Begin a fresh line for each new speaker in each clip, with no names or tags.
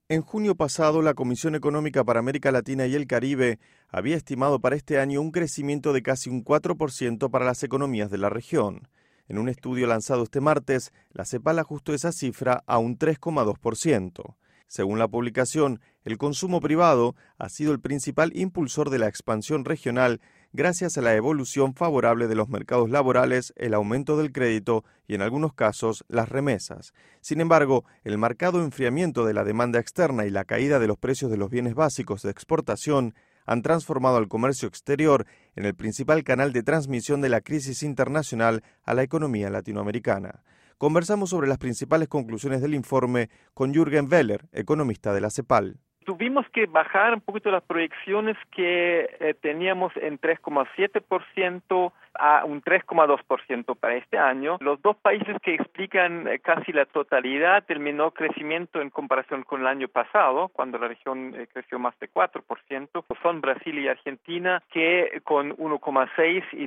En junio pasado, la Comisión Económica para América Latina y el Caribe había estimado para este año un crecimiento de casi un 4% para las economías de la región. En un estudio lanzado este martes, la CEPAL ajustó esa cifra a un 3,2%. Según la publicación, el consumo privado ha sido el principal impulsor de la expansión regional gracias a la evolución favorable de los mercados laborales, el aumento del crédito y, en algunos casos, las remesas. Sin embargo, el marcado enfriamiento de la demanda externa y la caída de los precios de los bienes básicos de exportación han transformado al comercio exterior en el principal canal de transmisión de la crisis internacional a la economía latinoamericana. Conversamos sobre las principales conclusiones del informe con Jürgen Weller, economista de la CEPAL.
Tuvimos que bajar un poquito las proyecciones que teníamos en 3,7% a un 3,2% para este año. Los dos países que explican casi la totalidad del menor crecimiento en comparación con el año pasado, cuando la región creció más de 4%, son Brasil y Argentina, que con 1,6 y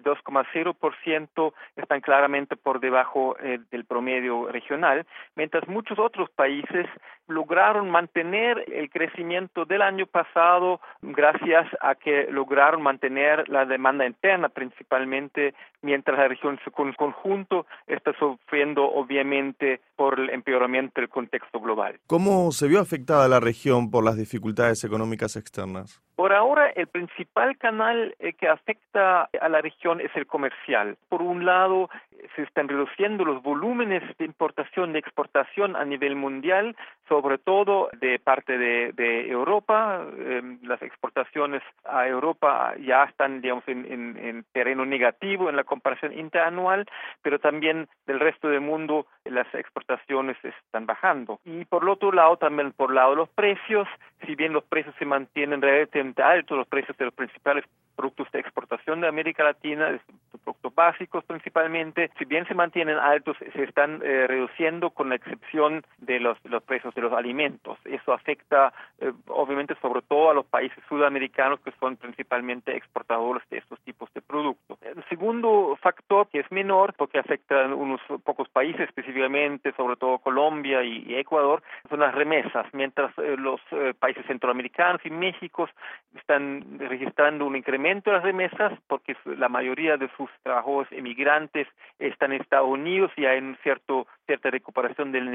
2,0% están claramente por debajo del promedio regional, mientras muchos otros países lograron mantener el crecimiento del año pasado gracias a que lograron mantener la demanda interna principalmente, mientras la región en su conjunto está sufriendo obviamente por el empeoramiento del contexto global.
¿Cómo se vio afectada la región por las dificultades económicas externas?
Por ahora, el principal canal que afecta a la región es el comercial. Por un lado, se están reduciendo los volúmenes de importación y de exportación a nivel mundial, sobre todo de parte de Europa. Las exportaciones a Europa ya están, digamos, en terreno negativo en la comparación interanual, pero también del resto del mundo las exportaciones están bajando. Y por el otro lado, también por el lado de los precios, si bien los precios se mantienen relativamente altos, los precios de los principales productos de exportación de América Latina, de productos básicos principalmente, si bien se mantienen altos, se están reduciendo con la excepción de los precios de los alimentos. Eso afecta obviamente sobre todo a los países sudamericanos que son principalmente exportadores de estos tipos de productos. El segundo factor, que es menor porque afecta a unos pocos países específicamente, sobre todo Colombia y Ecuador, son las remesas, mientras los países centroamericanos y México están registrando un incremento de las remesas porque la mayoría de sus trabajadores emigrantes están en Estados Unidos y hay cierta recuperación del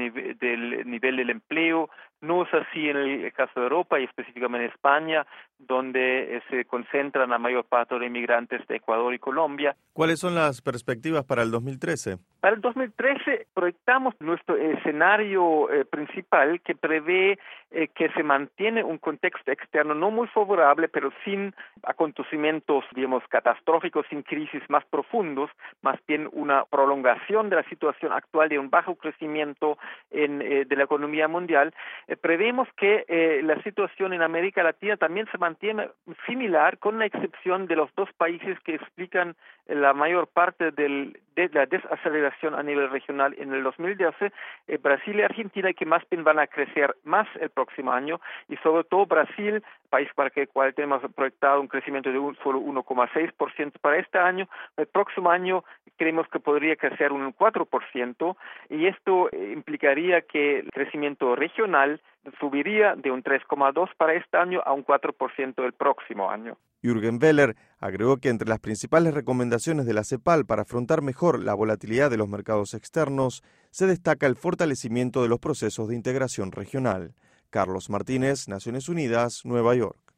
nivel del empleo. No es así en el caso de Europa y específicamente en España, donde se concentran la mayor parte de los inmigrantes de Ecuador y Colombia.
¿Cuáles son las perspectivas para el 2013?
Para el 2013 proyectamos nuestro escenario principal que prevé que se mantiene un contexto externo no muy favorable, pero sin acontecimientos, digamos, catastróficos, sin crisis más profundos, más bien una prolongación de la situación actual de un bajo crecimiento de la economía mundial. Prevemos que la situación en América Latina también se mantiene similar, con la excepción de los dos países que explican la mayor parte de la desaceleración a nivel regional en el 2012, Brasil y Argentina, que más bien van a crecer más el próximo año, y sobre todo Brasil, país para el cual tenemos proyectado un crecimiento de solo 1,6% para este año. El próximo año creemos que podría crecer un 4%, y esto implicaría que el crecimiento regional subiría de un 3,2% para este año a un 4% el próximo año.
Jürgen Weller agregó que entre las principales recomendaciones de la CEPAL para afrontar mejor la volatilidad de los mercados externos se destaca el fortalecimiento de los procesos de integración regional. Carlos Martínez, Naciones Unidas, Nueva York.